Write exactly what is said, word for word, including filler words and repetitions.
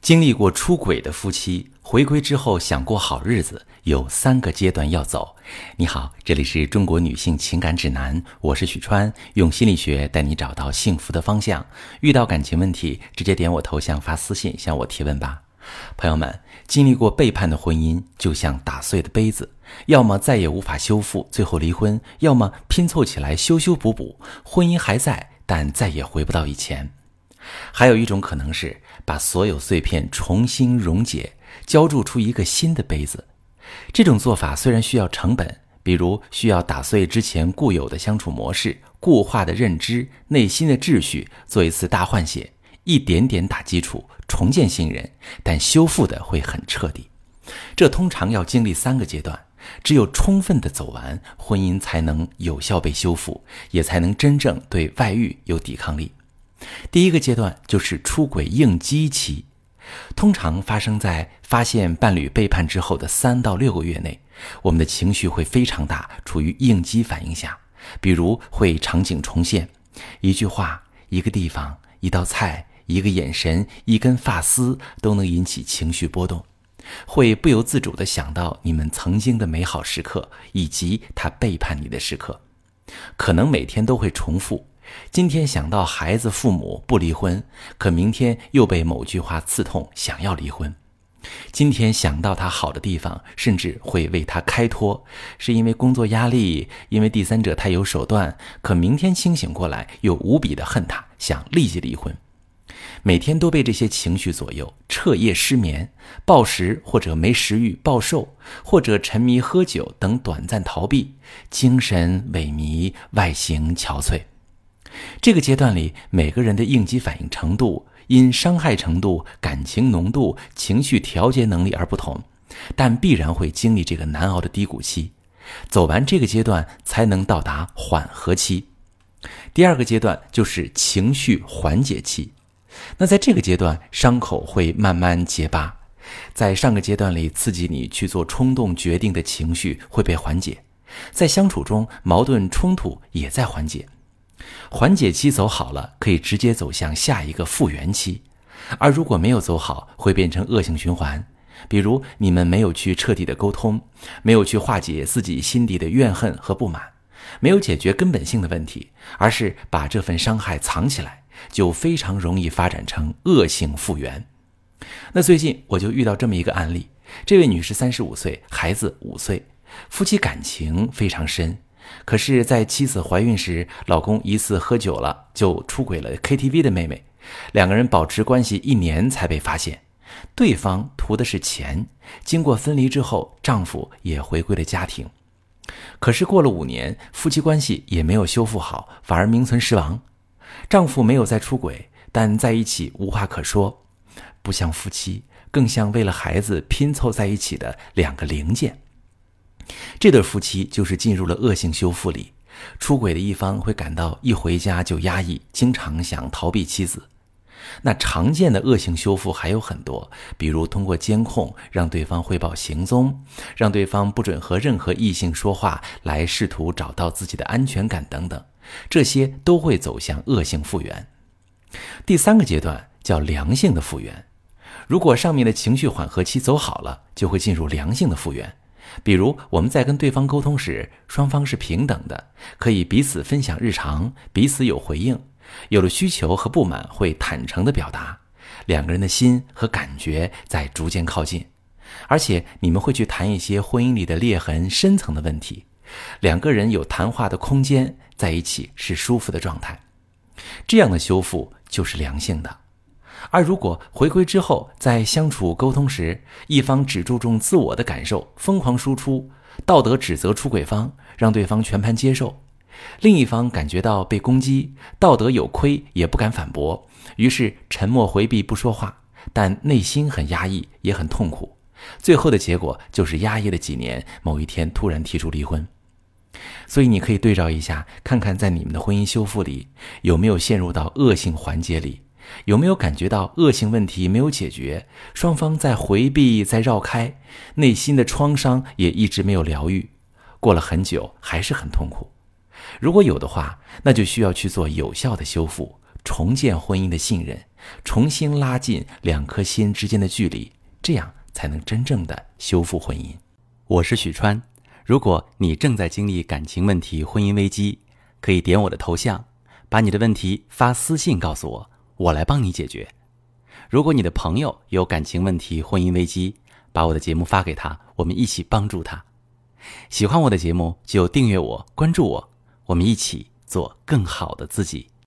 经历过出轨的夫妻回归之后想过好日子，有三个阶段要走。你好，这里是中国女性情感指南，我是许川，用心理学带你找到幸福的方向。遇到感情问题，直接点我头像发私信向我提问吧。朋友们，经历过背叛的婚姻就像打碎的杯子，要么再也无法修复，最后离婚，要么拼凑起来修修补补，婚姻还在，但再也回不到以前。还有一种可能是把所有碎片重新溶解，浇铸出一个新的杯子。这种做法虽然需要成本，比如需要打碎之前固有的相处模式、固化的认知、内心的秩序，做一次大换血，一点点打基础，重建信任，但修复的会很彻底。这通常要经历三个阶段，只有充分的走完，婚姻才能有效被修复，也才能真正对外遇有抵抗力。第一个阶段就是出轨应激期，通常发生在发现伴侣背叛之后的三到六个月内，我们的情绪会非常大，处于应激反应下，比如会场景重现，一句话、一个地方、一道菜、一个眼神、一根发丝都能引起情绪波动，会不由自主地想到你们曾经的美好时刻，以及他背叛你的时刻，可能每天都会重复。今天想到孩子父母不离婚，可明天又被某句话刺痛，想要离婚。今天想到他好的地方，甚至会为他开脱，是因为工作压力，因为第三者太有手段，可明天清醒过来又无比的恨他，想立即离婚。每天都被这些情绪左右，彻夜失眠，暴食或者没食欲暴瘦，或者沉迷喝酒等短暂逃避，精神萎靡，外形憔悴。这个阶段里，每个人的应激反应程度因伤害程度、感情浓度、情绪调节能力而不同，但必然会经历这个难熬的低谷期，走完这个阶段才能到达缓和期。第二个阶段就是情绪缓解期，那在这个阶段，伤口会慢慢结疤，在上个阶段里刺激你去做冲动决定的情绪会被缓解，在相处中矛盾冲突也在缓解。缓解期走好了，可以直接走向下一个复原期，而如果没有走好，会变成恶性循环。比如你们没有去彻底的沟通，没有去化解自己心底的怨恨和不满，没有解决根本性的问题，而是把这份伤害藏起来，就非常容易发展成恶性复原。那最近我就遇到这么一个案例，这位女士三十五岁，孩子五岁，夫妻感情非常深。可是在妻子怀孕时，老公一次喝酒了就出轨了 K T V 的妹妹，两个人保持关系一年才被发现，对方图的是钱，经过分离之后，丈夫也回归了家庭。可是过了五年，夫妻关系也没有修复好，反而名存实亡。丈夫没有再出轨，但在一起无话可说，不像夫妻，更像为了孩子拼凑在一起的两个零件。这对夫妻就是进入了恶性修复里，出轨的一方会感到一回家就压抑，经常想逃避妻子。那常见的恶性修复还有很多，比如通过监控让对方汇报行踪，让对方不准和任何异性说话，来试图找到自己的安全感等等，这些都会走向恶性复原。第三个阶段叫良性的复原，如果上面的情绪缓和期走好了，就会进入良性的复原。比如我们在跟对方沟通时，双方是平等的，可以彼此分享日常，彼此有回应，有了需求和不满会坦诚地表达，两个人的心和感觉在逐渐靠近，而且你们会去谈一些婚姻里的裂痕、深层的问题，两个人有谈话的空间，在一起是舒服的状态。这样的修复就是良性的。而如果回归之后，在相处沟通时，一方只注重自我的感受，疯狂输出，道德指责出轨方，让对方全盘接受；另一方感觉到被攻击，道德有亏，也不敢反驳，于是沉默回避不说话，但内心很压抑，也很痛苦。最后的结果就是压抑了几年，某一天突然提出离婚。所以你可以对照一下，看看在你们的婚姻修复里，有没有陷入到恶性环节里，有没有感觉到恶性问题没有解决，双方在回避，在绕开，内心的创伤也一直没有疗愈，过了很久还是很痛苦。如果有的话，那就需要去做有效的修复， 重建婚姻的信任，重新拉近两颗心之间的距离，这样才能真正的修复婚姻。 我是许川，如果你正在经历感情问题、婚姻危机，可以点我的头像，把你的问题发私信告诉我，我来帮你解决。如果你的朋友有感情问题、婚姻危机，把我的节目发给他，我们一起帮助他。喜欢我的节目就订阅我、关注我，我们一起做更好的自己。